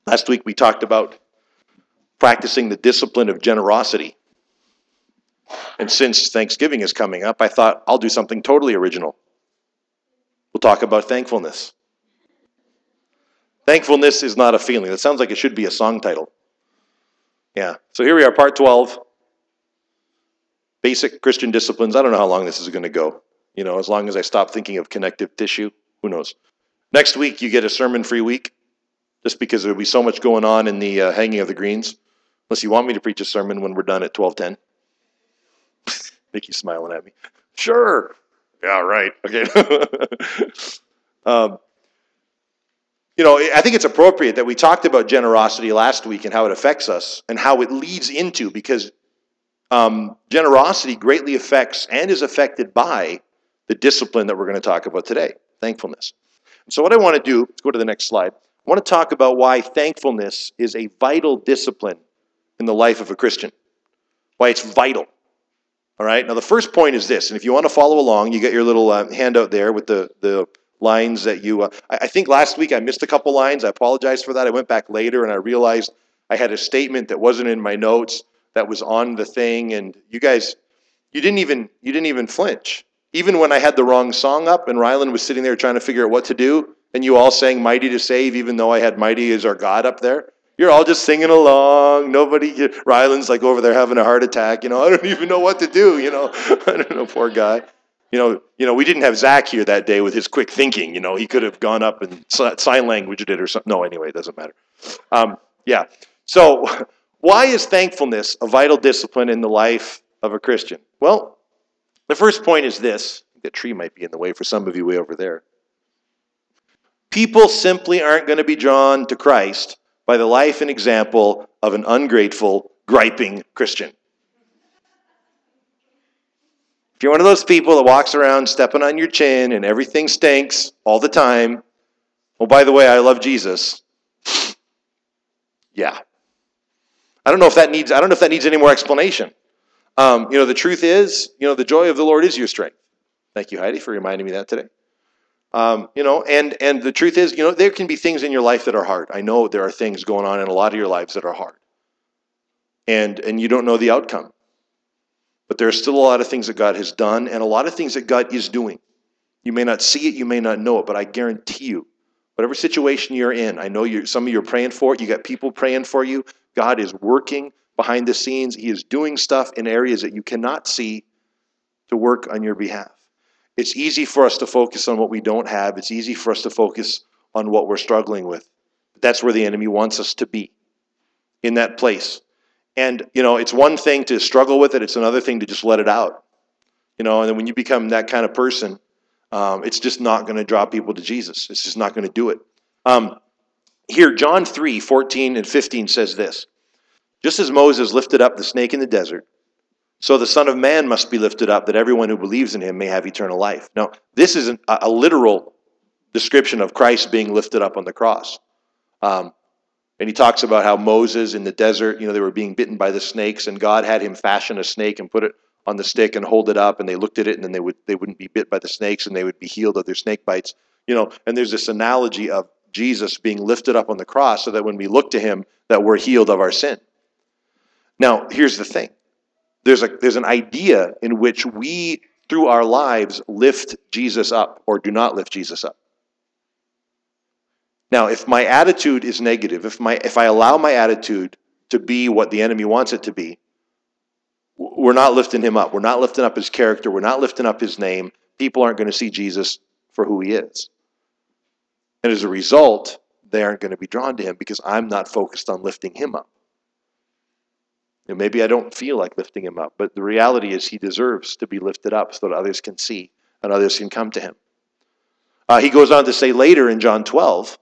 Last week we talked about practicing the discipline of generosity. And since Thanksgiving is coming up, I thought I'll do something totally original. We'll talk about thankfulness. Thankfulness is not a feeling. That sounds like it should be a song title. Yeah. So here we are, part 12. Basic Christian disciplines. I don't know how long this is going to go. As long as I stop thinking of connective tissue, who knows? Next week, you get a sermon-free week, just because there'll be so much going on in the hanging of the greens. Unless you want me to preach a sermon when we're done at 12:10. Nikki's smiling at me. Sure. Yeah, right. Okay. I think it's appropriate that we talked about generosity last week and how it affects us and how it leads into, because generosity greatly affects and is affected by the discipline that we're going to talk about today, thankfulness. So what I want to do, let's go to the next slide. I want to talk about why thankfulness is a vital discipline in the life of a Christian, why it's vital. All right, now the first point is this, and if you want to follow along, you get your little handout there with the lines that you, I think last week I missed a couple lines. I apologize for that. I went back later and I realized I had a statement that wasn't in my notes that was on the thing, and you guys, you didn't even flinch. Even when I had the wrong song up and Rylan was sitting there trying to figure out what to do, and you all sang Mighty to Save, even though I had Mighty is Our God up there. You're all just singing along. Rylan's like over there having a heart attack. I don't even know what to do. I don't know, poor guy. We didn't have Zach here that day with his quick thinking. He could have gone up and sign languaged it or something. No, anyway, it doesn't matter. Yeah. So why is thankfulness a vital discipline in the life of a Christian? Well, the first point is this. The tree might be in the way for some of you way over there. People simply aren't going to be drawn to Christ by the life and example of an ungrateful, griping Christian. If you're one of those people that walks around stepping on your chin and everything stinks all the time, oh, by the way, I love Jesus. Yeah. I don't know if that needs any more explanation. The truth is, the joy of the Lord is your strength. Thank you, Heidi, for reminding me that today. And the truth is, there can be things in your life that are hard. I know there are things going on in a lot of your lives that are hard. And you don't know the outcome. But there are still a lot of things that God has done and a lot of things that God is doing. You may not see it, you may not know it, but I guarantee you, whatever situation you're in, I know some of you are praying for it, you got people praying for you, God is working behind the scenes. He is doing stuff in areas that you cannot see to work on your behalf. It's easy for us to focus on what we don't have. It's easy for us to focus on what we're struggling with. That's where the enemy wants us to be, in that place. And, it's one thing to struggle with it. It's another thing to just let it out. And then when you become that kind of person, it's just not going to draw people to Jesus. It's just not going to do it. Here, John 3:14 and 15 says this. Just as Moses lifted up the snake in the desert, so the Son of Man must be lifted up, that everyone who believes in him may have eternal life. Now, this is a literal description of Christ being lifted up on the cross. And he talks about how Moses in the desert, they were being bitten by the snakes, and God had him fashion a snake and put it on the stick and hold it up, and they looked at it, and then they wouldn't be bit by the snakes, and they would be healed of their snake bites. And there's this analogy of Jesus being lifted up on the cross so that when we look to him, that we're healed of our sin. Now, here's the thing. There's an idea in which we, through our lives, lift Jesus up or do not lift Jesus up. Now, if my attitude is negative, if I allow my attitude to be what the enemy wants it to be, we're not lifting him up. We're not lifting up his character. We're not lifting up his name. People aren't going to see Jesus for who he is. And as a result, they aren't going to be drawn to him because I'm not focused on lifting him up. And maybe I don't feel like lifting him up, but the reality is he deserves to be lifted up so that others can see and others can come to him. He goes on to say later in John 12,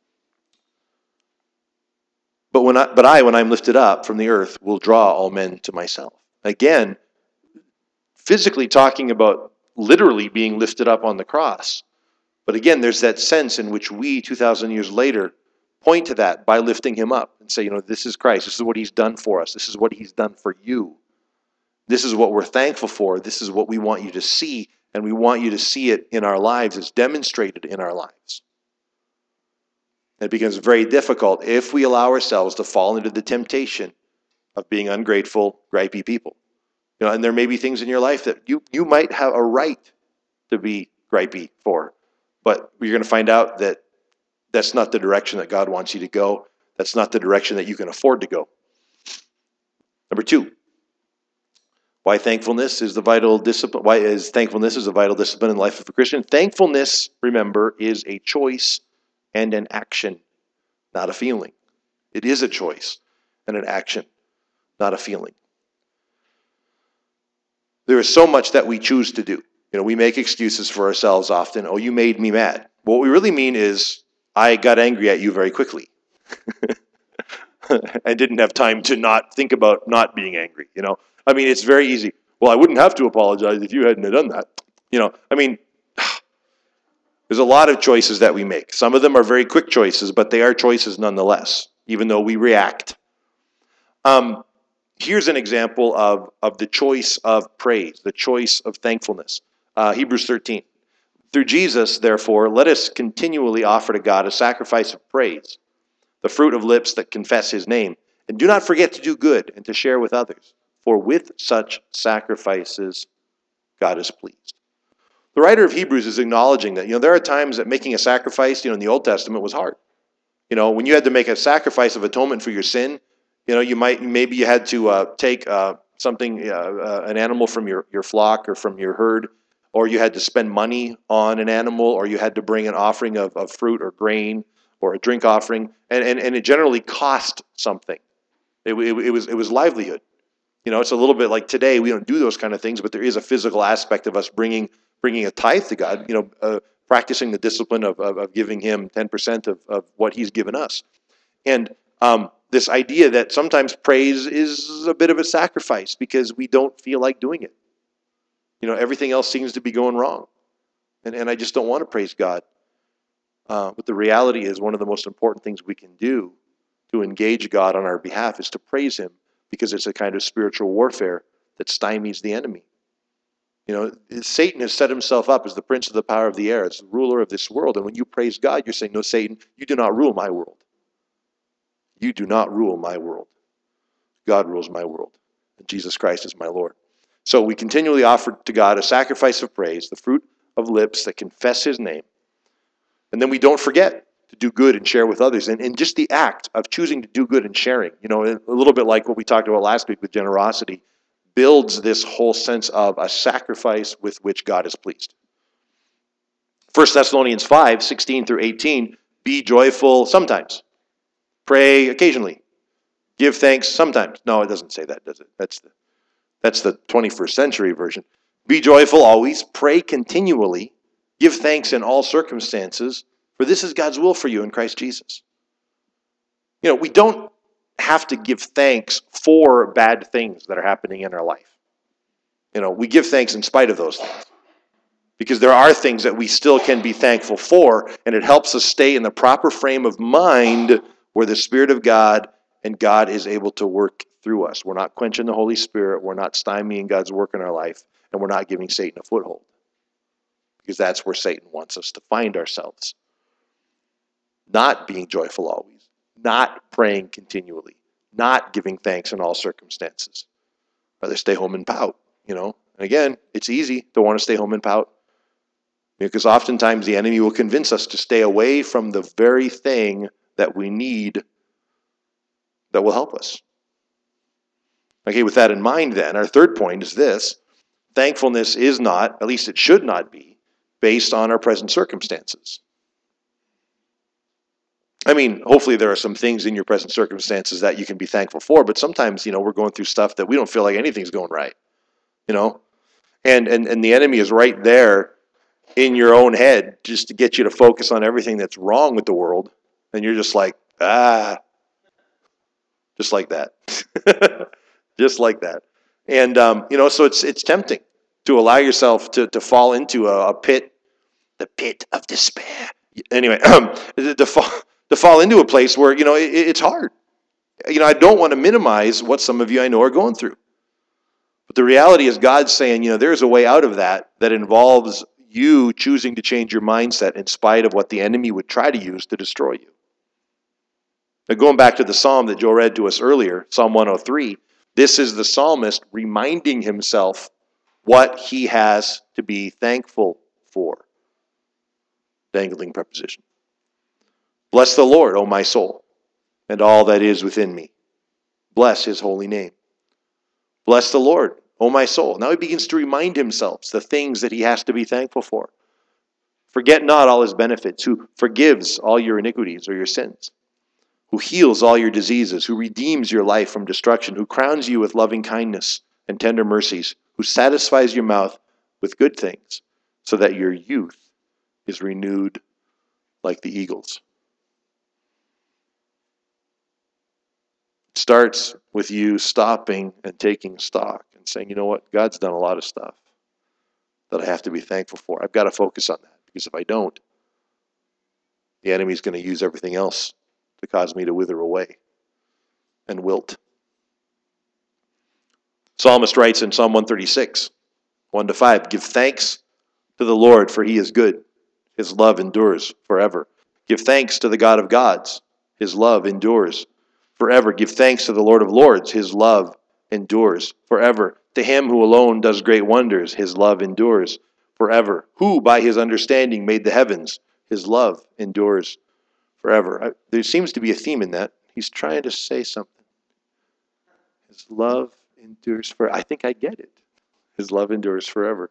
But I, when I'm lifted up from the earth, will draw all men to myself. Again, physically talking about literally being lifted up on the cross. But again, there's that sense in which we, 2,000 years later, point to that by lifting him up and say, this is Christ. This is what he's done for us. This is what he's done for you. This is what we're thankful for. This is what we want you to see, and we want you to see it in our lives. It's demonstrated in our lives. It becomes very difficult if we allow ourselves to fall into the temptation of being ungrateful, gripey people. And there may be things in your life that you might have a right to be gripey for, but you're going to find out that that's not the direction that God wants you to go. That's not the direction that you can afford to go. Number 2, why thankfulness is the vital discipline. Why is thankfulness is a vital discipline in the life of a Christian? Thankfulness, remember, is a choice and an action, not a feeling. It is a choice and an action, not a feeling. There is so much that we choose to do. We make excuses for ourselves often. Oh, you made me mad. What we really mean is, I got angry at you very quickly. I didn't have time to not think about not being angry. It's very easy. Well, I wouldn't have to apologize if you hadn't done that. There's a lot of choices that we make. Some of them are very quick choices, but they are choices nonetheless, even though we react. Here's an example of the choice of praise, the choice of thankfulness. Hebrews 13. Through Jesus, therefore, let us continually offer to God a sacrifice of praise, the fruit of lips that confess his name. And do not forget to do good and to share with others, for with such sacrifices God is pleased. The writer of Hebrews is acknowledging that, there are times that making a sacrifice, in the Old Testament was hard. When you had to make a sacrifice of atonement for your sin, maybe you had to take an animal from your flock or from your herd, or you had to spend money on an animal, or you had to bring an offering of fruit or grain or a drink offering, and it generally cost something. It was livelihood. It's a little bit like today. We don't do those kind of things, but there is a physical aspect of us bringing a tithe to God. Practicing the discipline of giving Him 10% of what He's given us, and this idea that sometimes praise is a bit of a sacrifice because we don't feel like doing it. Everything else seems to be going wrong, and I just don't want to praise God. But the reality is, one of the most important things we can do to engage God on our behalf is to praise Him, because it's a kind of spiritual warfare that stymies the enemy. Satan has set himself up as the prince of the power of the air, as the ruler of this world. And when you praise God, you're saying, no, Satan, you do not rule my world. You do not rule my world. God rules my world. And Jesus Christ is my Lord. So we continually offer to God a sacrifice of praise, the fruit of lips that confess His name. And then we don't forget to do good and share with others. And just the act of choosing to do good and sharing, a little bit like what we talked about last week with generosity, builds this whole sense of a sacrifice with which God is pleased. 1 Thessalonians 5, 16 through 18, be joyful sometimes. Pray occasionally. Give thanks sometimes. No, it doesn't say that, does it? That's the 21st century version. Be joyful always. Pray continually. Give thanks in all circumstances, for this is God's will for you in Christ Jesus. We don't have to give thanks for bad things that are happening in our life. We give thanks in spite of those things, because there are things that we still can be thankful for, and it helps us stay in the proper frame of mind where the Spirit of God and God is able to work through us. We're not quenching the Holy Spirit. We're not stymieing God's work in our life, and we're not giving Satan a foothold, because that's where Satan wants us to find ourselves. Not being joyful always, not praying continually, not giving thanks in all circumstances. Rather stay home and pout, And again, it's easy to want to stay home and pout, because oftentimes the enemy will convince us to stay away from the very thing that we need that will help us. Okay, with that in mind then, our third point is this. Thankfulness is not, at least it should not be, based on our present circumstances. Hopefully there are some things in your present circumstances that you can be thankful for, but sometimes, we're going through stuff that we don't feel like anything's going right, And the enemy is right there in your own head just to get you to focus on everything that's wrong with the world, and you're just like, just like that. Just like that. And, so it's tempting to allow yourself to fall into a pit, the pit of despair. Anyway, to fall into a place where, it's hard. I don't want to minimize what some of you I know are going through. But the reality is God's saying, there's a way out of that involves you choosing to change your mindset in spite of what the enemy would try to use to destroy you. Now, going back to the psalm that Joe read to us earlier, Psalm 103, this is the psalmist reminding himself what he has to be thankful for. Dangling preposition. Bless the Lord, O my soul, and all that is within me. Bless his holy name. Bless the Lord, O my soul. Now he begins to remind himself the things that he has to be thankful for. Forget not all his benefits, who forgives all your iniquities or your sins, who heals all your diseases, who redeems your life from destruction, who crowns you with loving kindness and tender mercies, who satisfies your mouth with good things, so that your youth is renewed like the eagles. It starts with you stopping and taking stock and saying, you know what, God's done a lot of stuff that I have to be thankful for. I've got to focus on that, because if I don't, the enemy's going to use everything else to cause me to wither away and wilt. Psalmist writes in Psalm 136, 1-5, give thanks to the Lord, for he is good. His love endures forever. Give thanks to the God of gods. His love endures forever. Give thanks to the Lord of lords. His love endures forever. To him who alone does great wonders, his love endures forever. Who by his understanding made the heavens, his love endures forever. There seems to be a theme in that. He's trying to say something. His love endures forever. I think I get it. His love endures forever.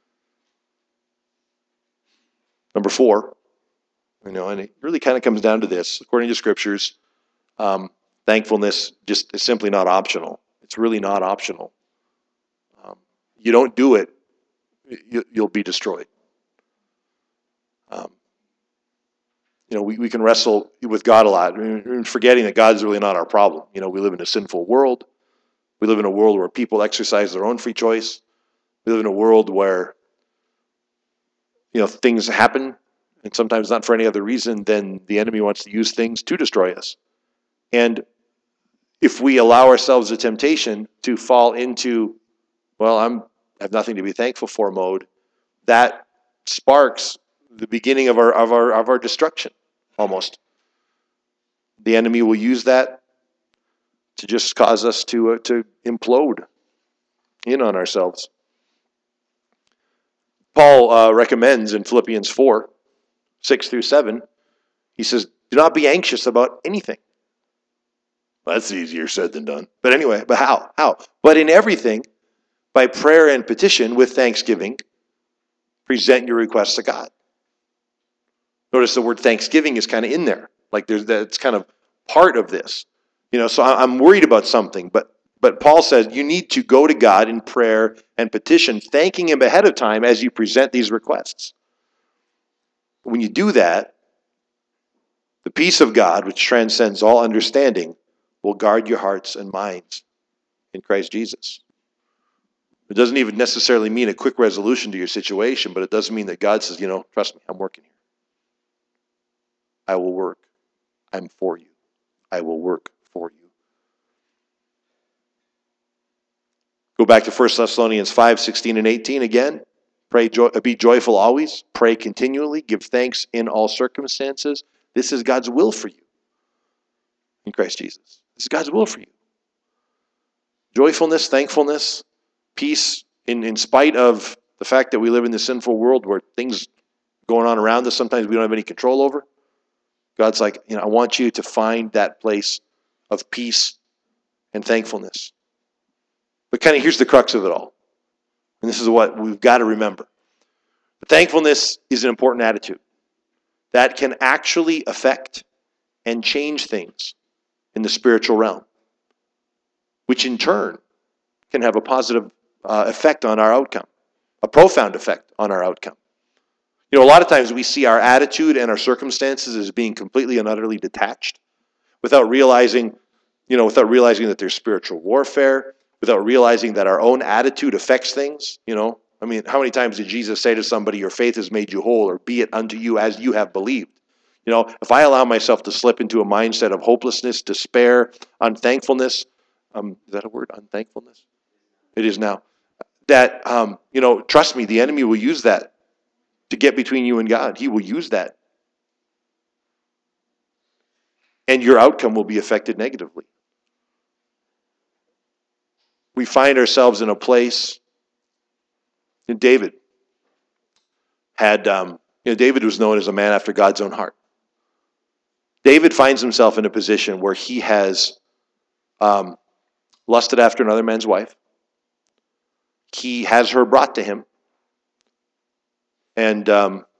Number 4, and it really kind of comes down to this. According to scriptures, thankfulness just is simply not optional. It's really not optional. You don't do it, you'll be destroyed. We can wrestle with God a lot, forgetting that God's really not our problem. We live in a sinful world. We live in a world where people exercise their own free choice. We live in a world where things happen, and sometimes not for any other reason than the enemy wants to use things to destroy us. And if we allow ourselves the temptation to fall into, I have nothing to be thankful for mode, that sparks the beginning of our destruction, almost. The enemy will use that to just cause us to implode in on ourselves. Paul recommends in Philippians 4, 6-7, he says, do not be anxious about anything. Well, that's easier said than done. But anyway, but how? How? But in everything, by prayer and petition with thanksgiving, present your requests to God. Notice the word thanksgiving is kind of in there. Like that's kind of part of this. So I'm worried about something, but Paul says you need to go to God in prayer and petition, thanking him ahead of time as you present these requests. When you do that, the peace of God, which transcends all understanding, will guard your hearts and minds in Christ Jesus. It doesn't even necessarily mean a quick resolution to your situation, but it does mean that God says, trust me, I'm working here. I will work. I'm for you. I will work for you. Go back to 1 Thessalonians 5, 16 and 18 again. Be joyful always. Pray continually. Give thanks in all circumstances. This is God's will for you in Christ Jesus. This is God's will for you. Joyfulness, thankfulness, peace in spite of the fact that we live in this sinful world where things going on around us sometimes we don't have any control over. God's like, I want you to find that place of peace and thankfulness. But here's the crux of it all. And this is what we've got to remember. Thankfulness is an important attitude that can actually affect and change things in the spiritual realm, which in turn can have a positive effect on our outcome, a profound effect on our outcome. A lot of times we see our attitude and our circumstances as being completely and utterly detached without realizing that there's spiritual warfare, without realizing that our own attitude affects things. How many times did Jesus say to somebody, your faith has made you whole, or be it unto you as you have believed? If I allow myself to slip into a mindset of hopelessness, despair, unthankfulness, is that a word, unthankfulness? It is now. That, trust me, the enemy will use that to get between you and God. He will use that. and your outcome will be affected negatively. We find ourselves in a place, and David had, David was known as a man after God's own heart. David finds himself in a position where he has lusted after another man's wife. He has her brought to him and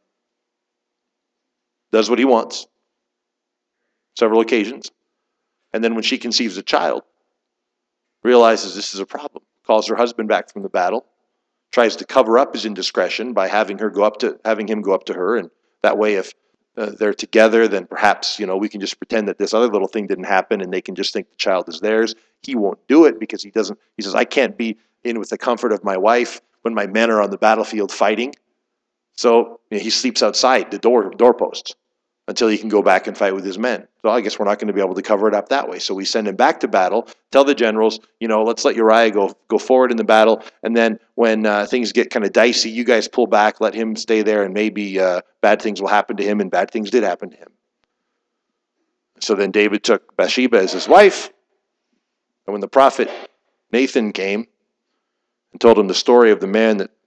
does what he wants, several occasions. And then when she conceives a child, realizes this is a problem, calls her husband back from the battle, tries to cover up his indiscretion by having him go up to her, and that way if they're together, then perhaps we can just pretend that this other little thing didn't happen and they can just think the child is theirs. He won't do it because he says, I can't be in with the comfort of my wife when my men are on the battlefield fighting. So he sleeps outside the doorposts until he can go back and fight with his men. So I guess we're not going to be able to cover it up that way. So we send him back to battle, tell the generals, let's let Uriah go forward in the battle, and then when things get kind of dicey, you guys pull back, let him stay there, and maybe bad things will happen to him, and bad things did happen to him. So then David took Bathsheba as his wife, and when the prophet Nathan came and told him the story of the man that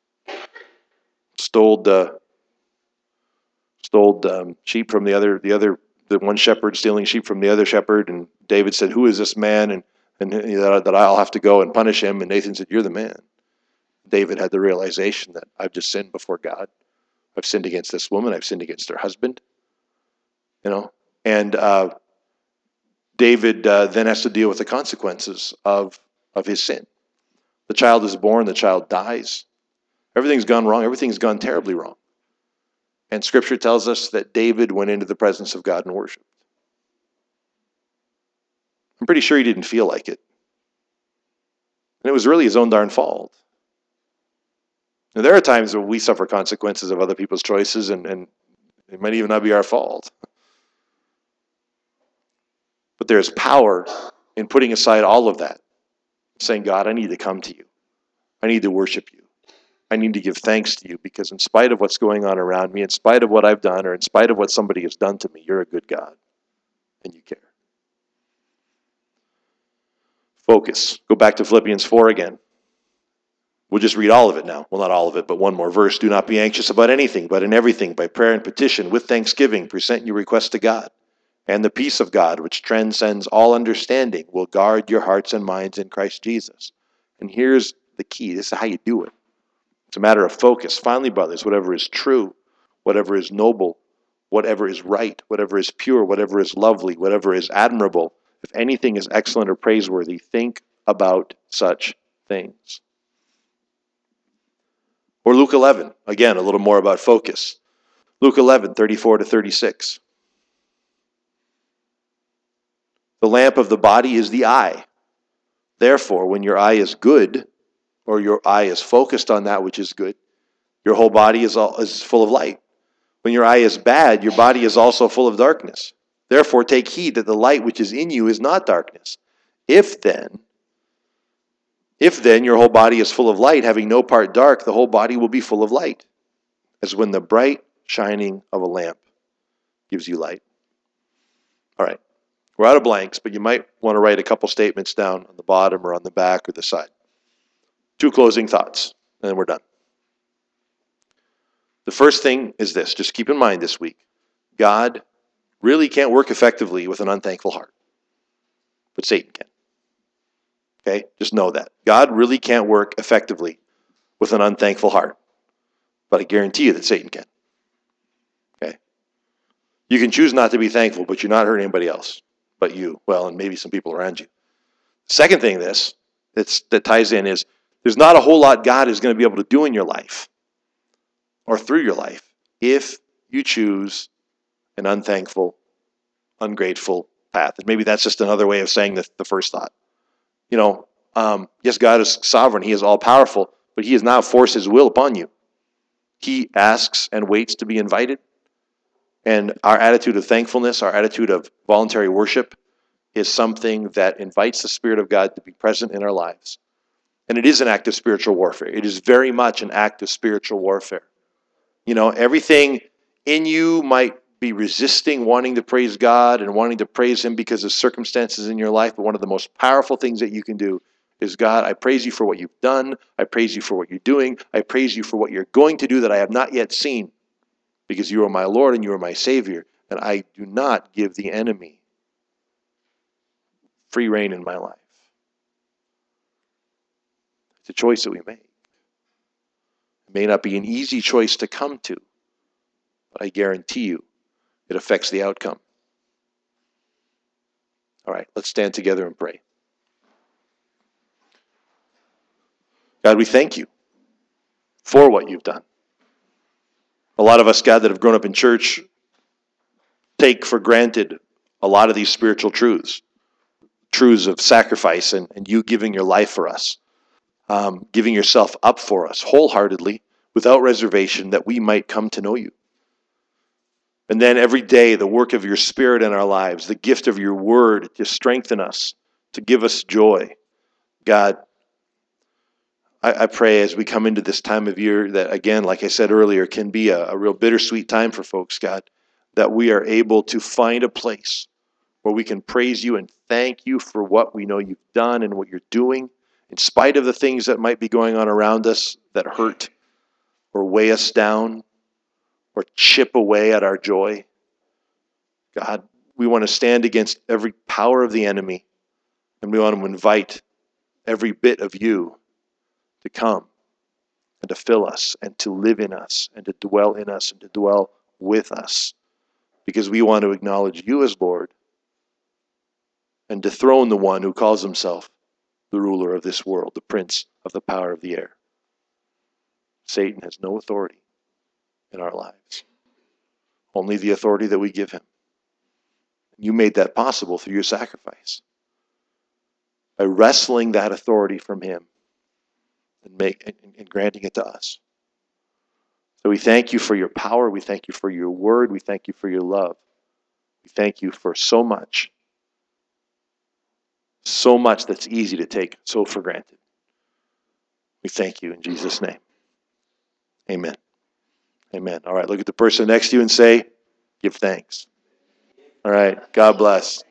stole sheep from the one shepherd stealing sheep from the other shepherd, and David said, "Who is this man?" and that I'll have to go and punish him. And Nathan said, "You're the man." David had the realization that I've just sinned before God. I've sinned against this woman. I've sinned against her husband. And David then has to deal with the consequences of his sin. The child is born. The child dies. Everything's gone wrong. Everything's gone terribly wrong. And Scripture tells us that David went into the presence of God and worshiped. I'm pretty sure he didn't feel like it. And it was really his own darn fault. Now, there are times when we suffer consequences of other people's choices, and it might even not be our fault. But there's power in putting aside all of that, saying, God, I need to come to you. I need to worship you. I need to give thanks to you, because in spite of what's going on around me, in spite of what I've done, or in spite of what somebody has done to me, you're a good God, and you care. Focus. Go back to Philippians 4 again. We'll just read all of it now. Well, not all of it, but one more verse. Do not be anxious about anything, but in everything, by prayer and petition, with thanksgiving, present your requests to God. And the peace of God, which transcends all understanding, will guard your hearts and minds in Christ Jesus. And here's the key. This is how you do it. It's a matter of focus. Finally, brothers, whatever is true, whatever is noble, whatever is right, whatever is pure, whatever is lovely, whatever is admirable, if anything is excellent or praiseworthy, think about such things. Or Luke 11, again, a little more about focus. Luke 11, 34 to 36. The lamp of the body is the eye. Therefore, when your eye is good, or your eye is focused on that which is good, your whole body is full of light. When your eye is bad, your body is also full of darkness. Therefore, take heed that the light which is in you is not darkness. If then your whole body is full of light, having no part dark, the whole body will be full of light, as when the bright shining of a lamp gives you light. All right, we're out of blanks, but you might want to write a couple statements down on the bottom or on the back or the side. 2 closing thoughts, and then we're done. The first thing is this. Just keep in mind this week, God really can't work effectively with an unthankful heart, but Satan can. Okay? Just know that. God really can't work effectively with an unthankful heart, but I guarantee you that Satan can. Okay? You can choose not to be thankful, but you're not hurting anybody else but you. Well, and maybe some people around you. Second thing that ties in is there's not a whole lot God is going to be able to do in your life or through your life if you choose an unthankful, ungrateful path. And maybe that's just another way of saying the first thought. Yes, God is sovereign. He is all-powerful, but he has not forced his will upon you. He asks and waits to be invited. And our attitude of thankfulness, our attitude of voluntary worship is something that invites the Spirit of God to be present in our lives. And it is an act of spiritual warfare. It is very much an act of spiritual warfare. Everything in you might be resisting wanting to praise God and wanting to praise Him because of circumstances in your life. But one of the most powerful things that you can do is, God, I praise you for what you've done. I praise you for what you're doing. I praise you for what you're going to do that I have not yet seen, because you are my Lord and you are my Savior. And I do not give the enemy free reign in my life. It's a choice that we make. It may not be an easy choice to come to, but I guarantee you it affects the outcome. All right, let's stand together and pray. God, we thank you for what you've done. A lot of us, God, that have grown up in church take for granted a lot of these spiritual truths of sacrifice and you giving your life for us, giving yourself up for us wholeheartedly, without reservation, that we might come to know you. And then every day, the work of your Spirit in our lives, the gift of your word to strengthen us, to give us joy. God, I pray as we come into this time of year that, again, like I said earlier, can be a real bittersweet time for folks, God, that we are able to find a place where we can praise you and thank you for what we know you've done and what you're doing, in spite of the things that might be going on around us that hurt or weigh us down or chip away at our joy. God, we want to stand against every power of the enemy, and we want to invite every bit of you to come and to fill us and to live in us and to dwell in us and to dwell with us, because we want to acknowledge you as Lord and dethrone the one who calls himself the ruler of this world, the prince of the power of the air. Satan has no authority in our lives, only the authority that we give him. You made that possible through your sacrifice, by wresting that authority from him and granting it to us. So we thank you for your power. We thank you for your word. We thank you for your love. We thank you for so much that's easy to take so for granted. We thank you in Jesus' name. Amen. Amen. All right, look at the person next to you and say, give thanks. All right, God bless.